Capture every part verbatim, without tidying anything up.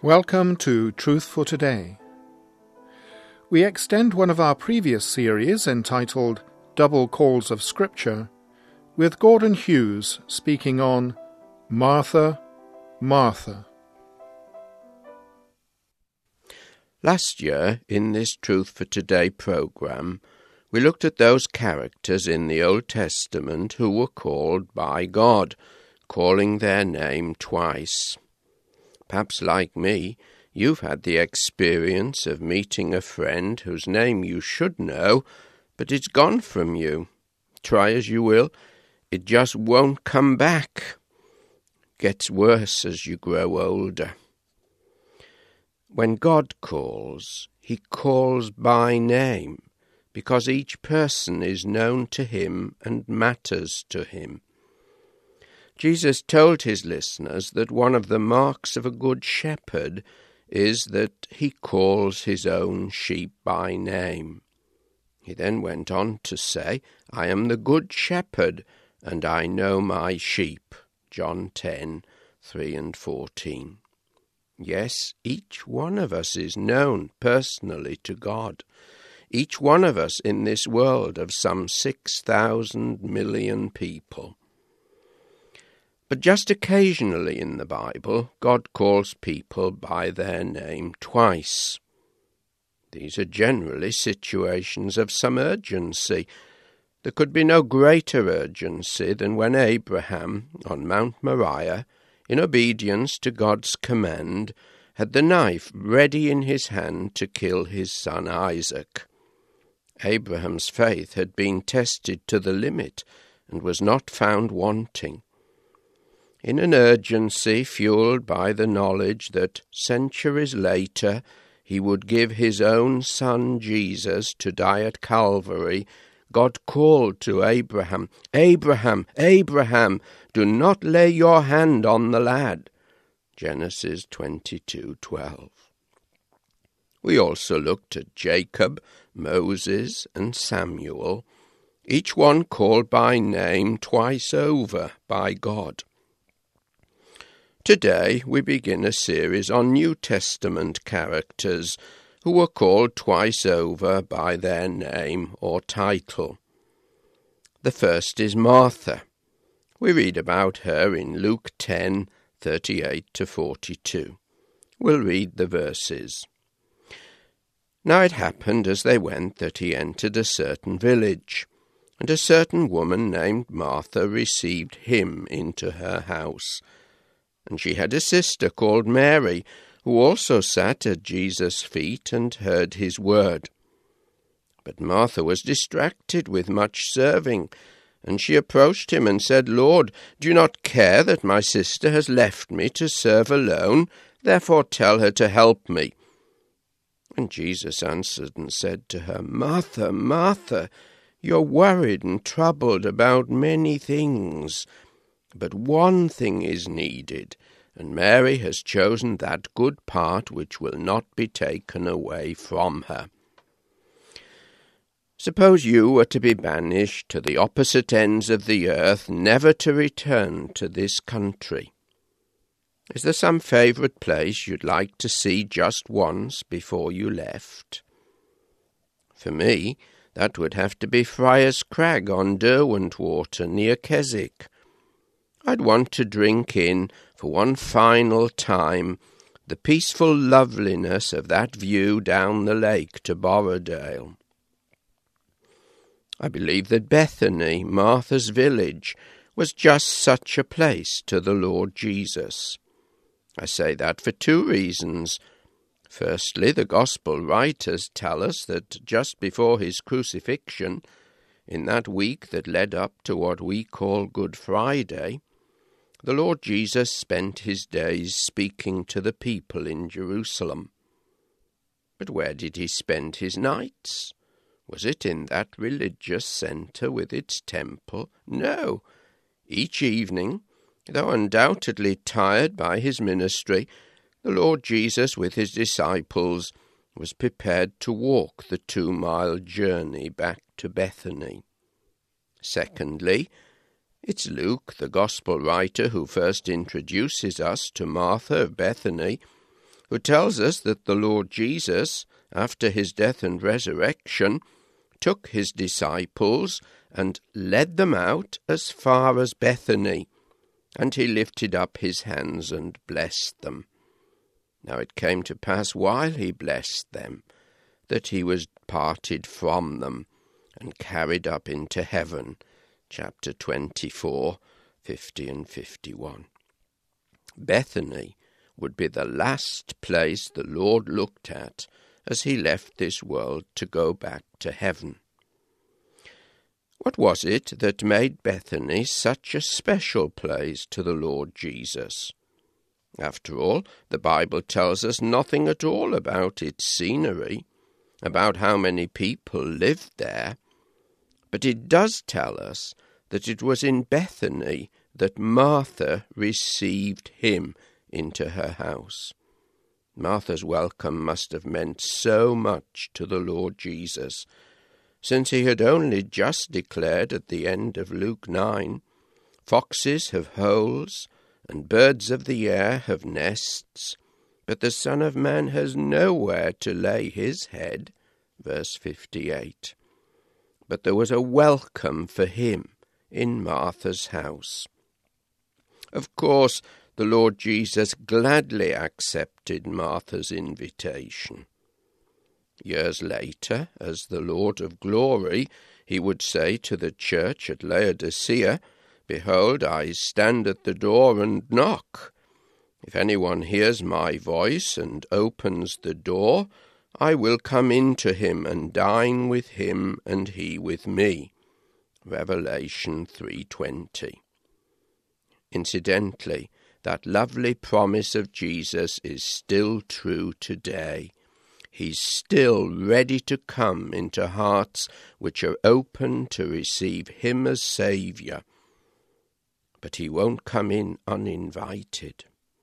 Welcome to Truth for Today. We extend one of our previous series entitled Double Calls of Scripture with Gordon Hughes speaking on Martha, Martha. Last year, in this Truth for Today program, we looked at those characters in the Old Testament who were called by God, calling their name twice. Perhaps like me, you've had the experience of meeting a friend whose name you should know, but it's gone from you. Try as you will, it just won't come back. Gets worse as you grow older. When God calls, he calls by name, because each person is known to him and matters to him. Jesus told his listeners that one of the marks of a good shepherd is that he calls his own sheep by name. He then went on to say, I am the good shepherd, and I know my sheep. John ten, three and fourteen. Yes, each one of us is known personally to God. Each one of us in this world of some six thousand million people. But just occasionally in the Bible, God calls people by their name twice. These are generally situations of some urgency. There could be no greater urgency than when Abraham, on Mount Moriah, in obedience to God's command, had the knife ready in his hand to kill his son Isaac. Abraham's faith had been tested to the limit and was not found wanting. In an urgency fueled by the knowledge that centuries later he would give his own son Jesus to die at Calvary, God called to Abraham, Abraham, Abraham, do not lay your hand on the lad. Genesis twenty-two twelve. We also looked at Jacob, Moses, and Samuel, each one called by name twice over by God. Today we begin a series on New Testament characters who were called twice over by their name or title. The first is Martha. We read about her in Luke ten, thirty-eight to forty-two. We'll read the verses. Now it happened as they went that he entered a certain village, and a certain woman named Martha received him into her house. And she had a sister called Mary, who also sat at Jesus' feet and heard his word. But Martha was distracted with much serving, and she approached him and said, Lord, do you not care that my sister has left me to serve alone? Therefore tell her to help me. And Jesus answered and said to her, Martha, Martha, you're worried and troubled about many things. But one thing is needed, and Mary has chosen that good part which will not be taken away from her. Suppose you were to be banished to the opposite ends of the earth, never to return to this country. Is there some favourite place you'd like to see just once before you left? For me, that would have to be Friar's Crag on Derwentwater near Keswick. I'd want to drink in, for one final time, the peaceful loveliness of that view down the lake to Borrowdale. I believe that Bethany, Martha's village, was just such a place to the Lord Jesus. I say that for two reasons. Firstly, the Gospel writers tell us that just before his crucifixion, in that week that led up to what we call Good Friday, the Lord Jesus spent his days speaking to the people in Jerusalem. But where did he spend his nights? Was it in that religious centre with its temple? No. Each evening, though undoubtedly tired by his ministry, the Lord Jesus with his disciples was prepared to walk the two-mile journey back to Bethany. Secondly, it's Luke, the Gospel writer, who first introduces us to Martha of Bethany, who tells us that the Lord Jesus, after his death and resurrection, took his disciples and led them out as far as Bethany, and he lifted up his hands and blessed them. Now it came to pass, while he blessed them, that he was parted from them and carried up into heaven. Chapter twenty-four, fifty and fifty-one. Bethany would be the last place the Lord looked at as he left this world to go back to heaven. What was it that made Bethany such a special place to the Lord Jesus? After all, the Bible tells us nothing at all about its scenery, about how many people lived there, but it does tell us that it was in Bethany that Martha received him into her house. Martha's welcome must have meant so much to the Lord Jesus, since he had only just declared at the end of Luke nine, "Foxes have holes, and birds of the air have nests, but the Son of Man has nowhere to lay his head," verse fifty-eight. But there was a welcome for him in Martha's house. Of course, the Lord Jesus gladly accepted Martha's invitation. Years later, as the Lord of glory, he would say to the church at Laodicea, "Behold, I stand at the door and knock. If anyone hears my voice and opens the door, I will come in to him and dine with him and he with me." Revelation three twenty. Incidentally, that lovely promise of Jesus is still true today. He's still ready to come into hearts which are open to receive him as Saviour. But he won't come in uninvited.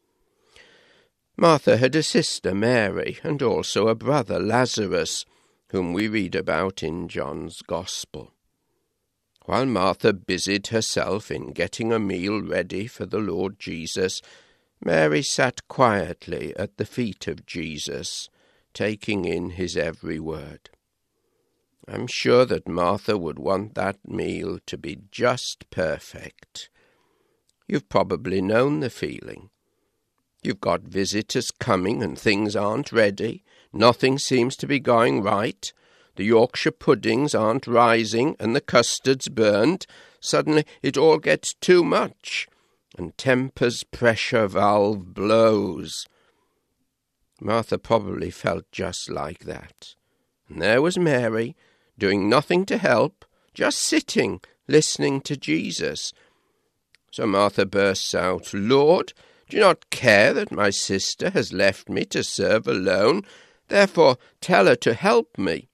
Martha had a sister, Mary, and also a brother, Lazarus, whom we read about in John's Gospel. While Martha busied herself in getting a meal ready for the Lord Jesus, Mary sat quietly at the feet of Jesus, taking in his every word. I'm sure that Martha would want that meal to be just perfect. You've probably known the feeling. You've got visitors coming and things aren't ready. Nothing seems to be going right. The Yorkshire puddings aren't rising and the custard's burned. Suddenly it all gets too much, and temper's pressure valve blows. Martha probably felt just like that. And there was Mary, doing nothing to help, just sitting, listening to Jesus. So Martha bursts out, "Lord, do you not care that my sister has left me to serve alone? Therefore tell her to help me."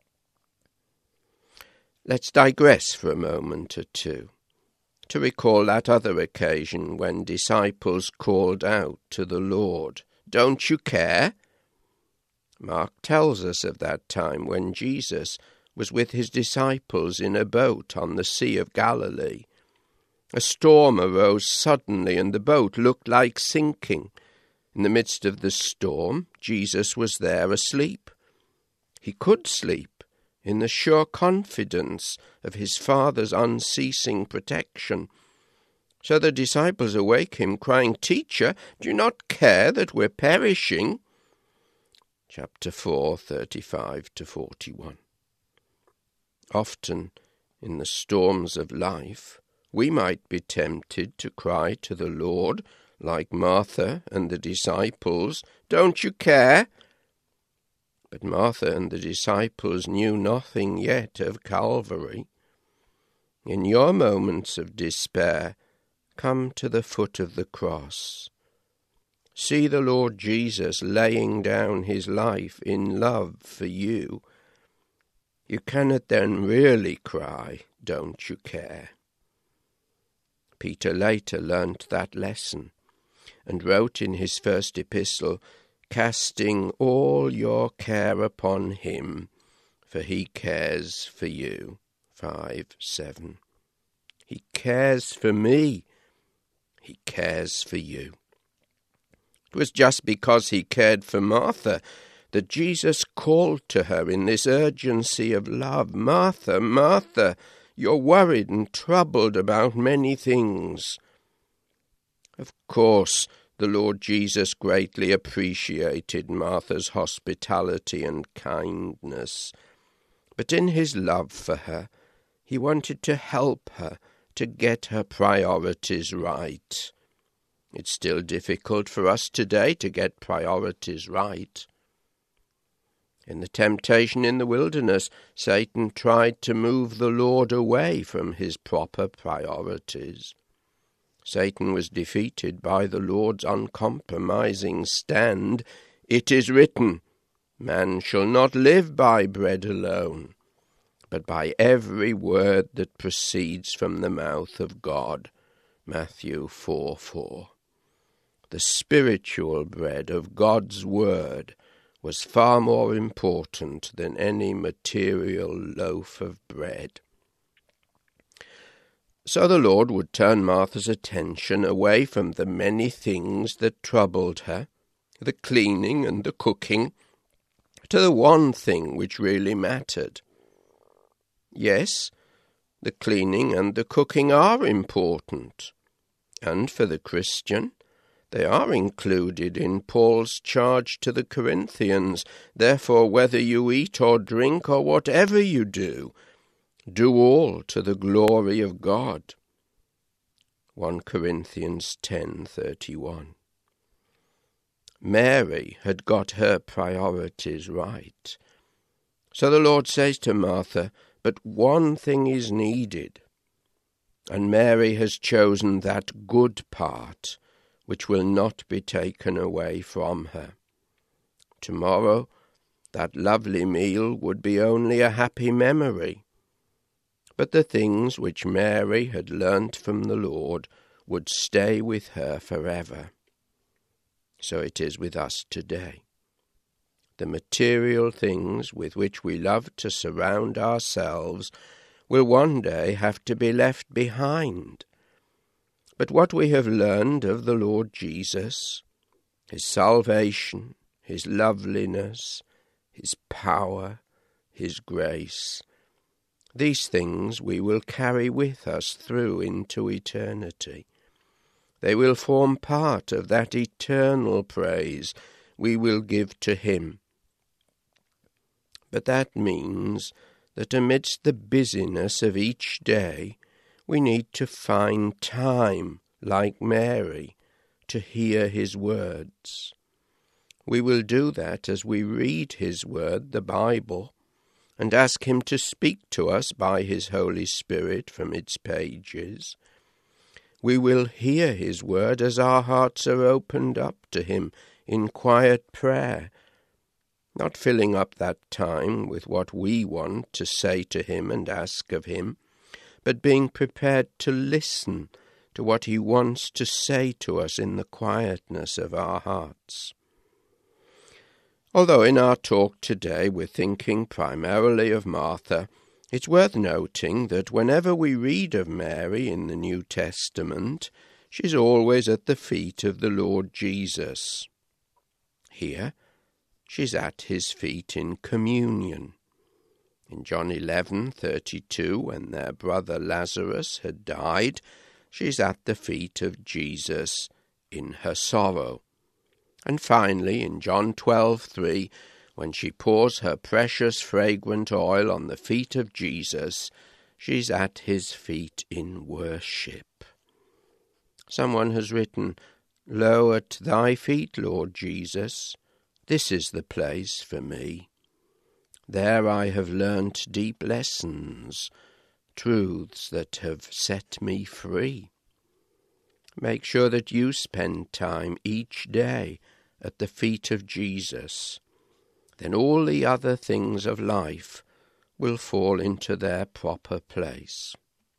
Let's digress for a moment or two, to recall that other occasion when disciples called out to the Lord, "Don't you care?" Mark tells us of that time when Jesus was with his disciples in a boat on the Sea of Galilee. A storm arose suddenly, and the boat looked like sinking. In the midst of the storm, Jesus was there asleep. He could sleep in the sure confidence of his Father's unceasing protection. So the disciples awake him, crying, "Teacher, do you not care that we're perishing?" Chapter four, thirty-five to forty-one. Often, in the storms of life, we might be tempted to cry to the Lord, like Martha and the disciples, "Don't you care?" But Martha and the disciples knew nothing yet of Calvary. In your moments of despair, come to the foot of the cross. See the Lord Jesus laying down his life in love for you. You cannot then really cry, "Don't you care?" Peter later learnt that lesson and wrote in his first epistle, "Casting all your care upon him, for he cares for you." five seven. He cares for me. He cares for you. It was just because he cared for Martha that Jesus called to her in this urgency of love, "Martha, Martha, you're worried and troubled about many things." Of course, the Lord Jesus greatly appreciated Martha's hospitality and kindness, but in his love for her, he wanted to help her to get her priorities right. It's still difficult for us today to get priorities right. In the temptation in the wilderness, Satan tried to move the Lord away from his proper priorities. Satan was defeated by the Lord's uncompromising stand, "It is written, man shall not live by bread alone, but by every word that proceeds from the mouth of God." Matthew four four. The spiritual bread of God's word was far more important than any material loaf of bread. So the Lord would turn Martha's attention away from the many things that troubled her, the cleaning and the cooking, to the one thing which really mattered. Yes, the cleaning and the cooking are important, and for the Christian, they are included in Paul's charge to the Corinthians. Therefore, whether you eat or drink or whatever you do, do all to the glory of God. First Corinthians ten thirty-one. Mary had got her priorities right. So the Lord says to Martha, but one thing is needed, and Mary has chosen that good part which will not be taken away from her. Tomorrow, that lovely meal would be only a happy memory, but the things which Mary had learnt from the Lord would stay with her forever. So it is with us today. The material things with which we love to surround ourselves will one day have to be left behind. But what we have learned of the Lord Jesus, his salvation, his loveliness, his power, his grace, these things we will carry with us through into eternity. They will form part of that eternal praise we will give to him. But that means that amidst the busyness of each day, we need to find time, like Mary, to hear his words. We will do that as we read his word, the Bible, and ask him to speak to us by his Holy Spirit from its pages. We will hear his word as our hearts are opened up to him in quiet prayer, not filling up that time with what we want to say to him and ask of him, but being prepared to listen to what he wants to say to us in the quietness of our hearts. Although in our talk today we're thinking primarily of Martha, it's worth noting that whenever we read of Mary in the New Testament, she's always at the feet of the Lord Jesus. Here, she's at his feet in communion. In John eleven thirty-two, when their brother Lazarus had died, she's at the feet of Jesus in her sorrow. And finally, in John twelve three, when she pours her precious fragrant oil on the feet of Jesus, she's at his feet in worship. Someone has written, "Lo, at thy feet, Lord Jesus, this is the place for me. There I have learnt deep lessons, truths that have set me free." Make sure that you spend time each day at the feet of Jesus. Then all the other things of life will fall into their proper place.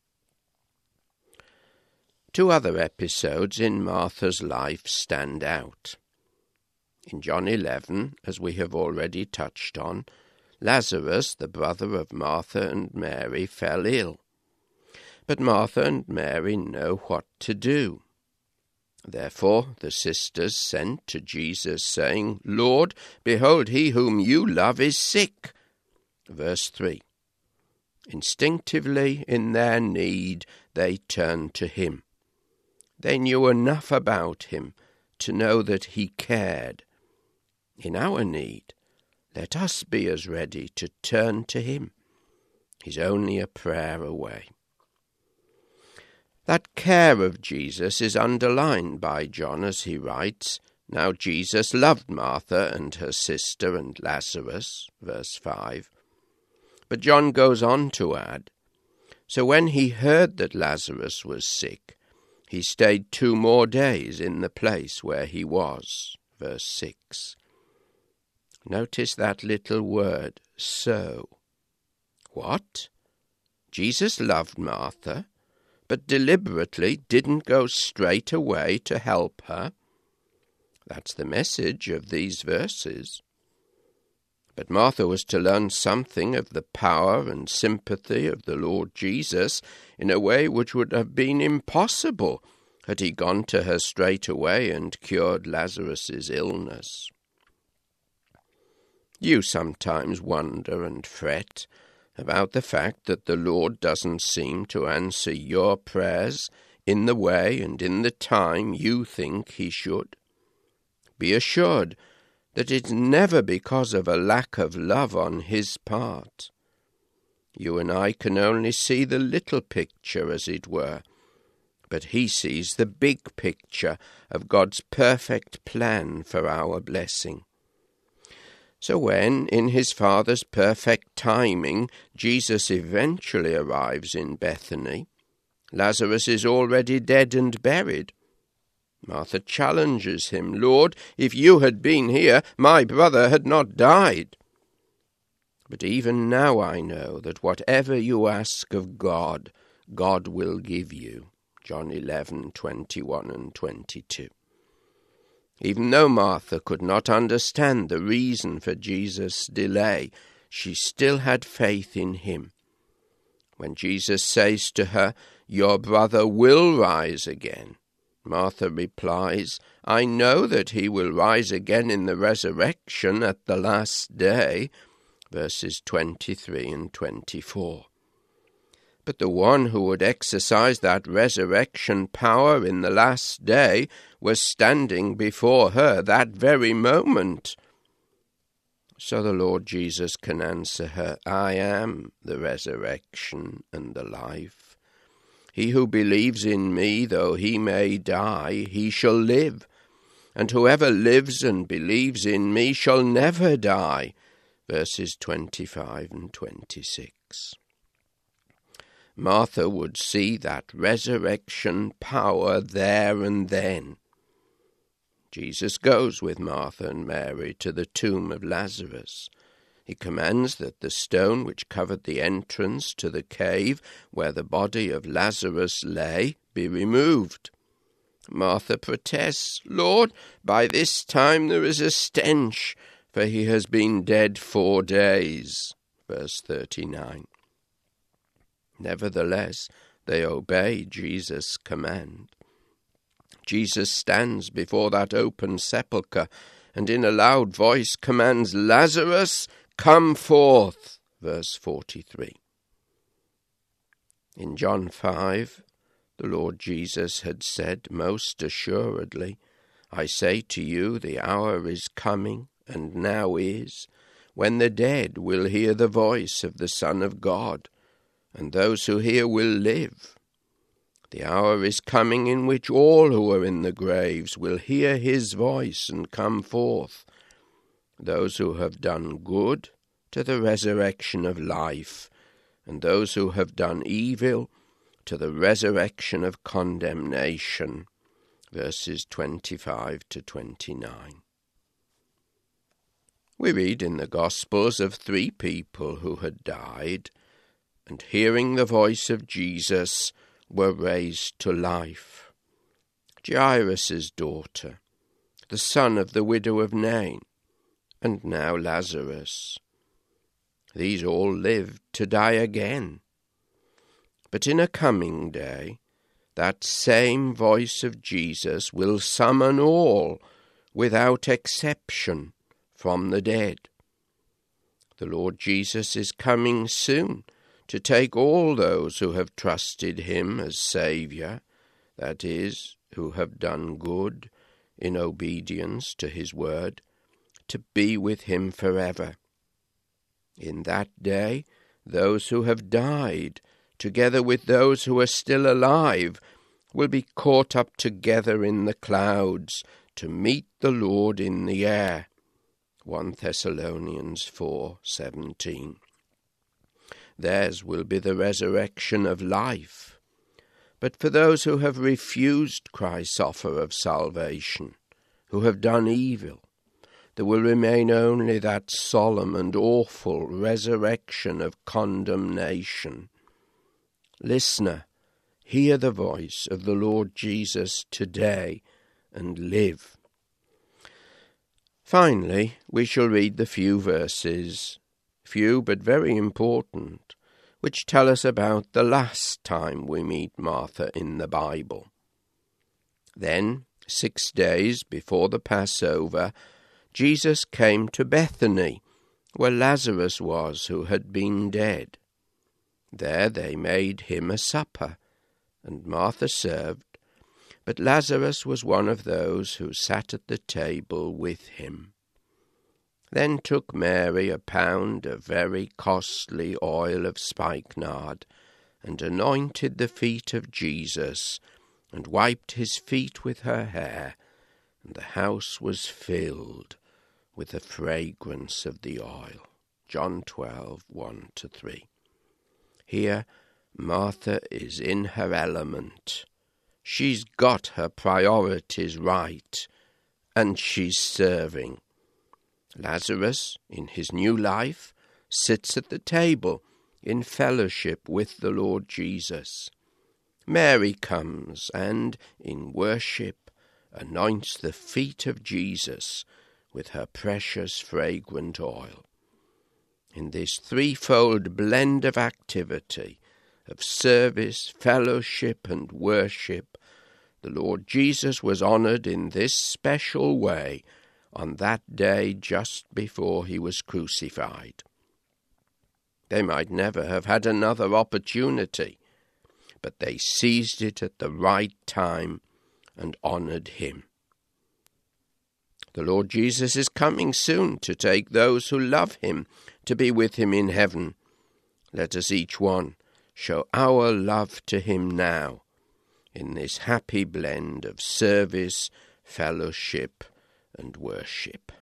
Two other episodes in Martha's life stand out. In John eleven, as we have already touched on, Lazarus, the brother of Martha and Mary, fell ill. But Martha and Mary know what to do. Therefore the sisters sent to Jesus, saying, Lord, behold, he whom you love is sick. Verse three. Instinctively, in their need, they turned to him. They knew enough about him to know that he cared. In our need, let us be as ready to turn to him. He's only a prayer away. That care of Jesus is underlined by John as he writes, Now Jesus loved Martha and her sister and Lazarus, verse five. But John goes on to add, So when he heard that Lazarus was sick, he stayed two more days in the place where he was, verse six. Notice that little word, so. What? Jesus loved Martha, but deliberately didn't go straight away to help her? That's the message of these verses. But Martha was to learn something of the power and sympathy of the Lord Jesus in a way which would have been impossible had he gone to her straight away and cured Lazarus's illness. You sometimes wonder and fret about the fact that the Lord doesn't seem to answer your prayers in the way and in the time you think he should. Be assured that it's never because of a lack of love on his part. You and I can only see the little picture, as it were, but he sees the big picture of God's perfect plan for our blessing. So when, in his Father's perfect timing, Jesus eventually arrives in Bethany, Lazarus is already dead and buried. Martha challenges him, Lord, if you had been here, my brother had not died. But even now I know that whatever you ask of God, God will give you. John eleven, twenty-one and twenty-two. Even though Martha could not understand the reason for Jesus' delay, she still had faith in him. When Jesus says to her, Your brother will rise again, Martha replies, I know that he will rise again in the resurrection at the last day, verses twenty-three and twenty-four. But the one who would exercise that resurrection power in the last day was standing before her that very moment. So the Lord Jesus can answer her, I am the resurrection and the life. He who believes in me, though he may die, he shall live. And whoever lives and believes in me shall never die. Verses twenty-five and twenty-six. Martha would see that resurrection power there and then. Jesus goes with Martha and Mary to the tomb of Lazarus. He commands that the stone which covered the entrance to the cave where the body of Lazarus lay be removed. Martha protests, Lord, by this time there is a stench, for he has been dead four days. Verse thirty-nine. Nevertheless, they obey Jesus' command. Jesus stands before that open sepulchre and in a loud voice commands, Lazarus, come forth. Verse forty-three. In John five, the Lord Jesus had said, most assuredly, I say to you, the hour is coming, and now is, when the dead will hear the voice of the Son of God, and those who hear will live. The hour is coming in which all who are in the graves will hear his voice and come forth, those who have done good to the resurrection of life, and those who have done evil to the resurrection of condemnation. Verses twenty-five to twenty-nine. We read in the Gospels of three people who had died, and hearing the voice of Jesus, were raised to life. Jairus' daughter, the son of the widow of Nain, and now Lazarus. These all lived to die again. But in a coming day, that same voice of Jesus will summon all, without exception, from the dead. The Lord Jesus is coming soon to take all those who have trusted him as Saviour, that is, who have done good in obedience to his word, to be with him forever. In that day, those who have died, together with those who are still alive, will be caught up together in the clouds to meet the Lord in the air. First Thessalonians four seventeen. Theirs will be the resurrection of life. But for those who have refused Christ's offer of salvation, who have done evil, there will remain only that solemn and awful resurrection of condemnation. Listener, hear the voice of the Lord Jesus today and live. Finally, we shall read the few verses, few but very important, which tell us about the last time we meet Martha in the Bible. Then, six days before the Passover, Jesus came to Bethany, where Lazarus was, who had been dead. There they made him a supper, and Martha served, but Lazarus was one of those who sat at the table with him. Then took Mary a pound of very costly oil of spikenard, and anointed the feet of Jesus, and wiped his feet with her hair, and the house was filled with the fragrance of the oil. John twelve, one to three. Here Martha is in her element. She's got her priorities right, and she's serving. Lazarus, in his new life, sits at the table in fellowship with the Lord Jesus. Mary comes and, in worship, anoints the feet of Jesus with her precious fragrant oil. In this threefold blend of activity, of service, fellowship, and worship, the Lord Jesus was honoured in this special way on that day just before he was crucified. They might never have had another opportunity, but they seized it at the right time and honoured him. The Lord Jesus is coming soon to take those who love him to be with him in heaven. Let us each one show our love to him now, in this happy blend of service, fellowship, and worship.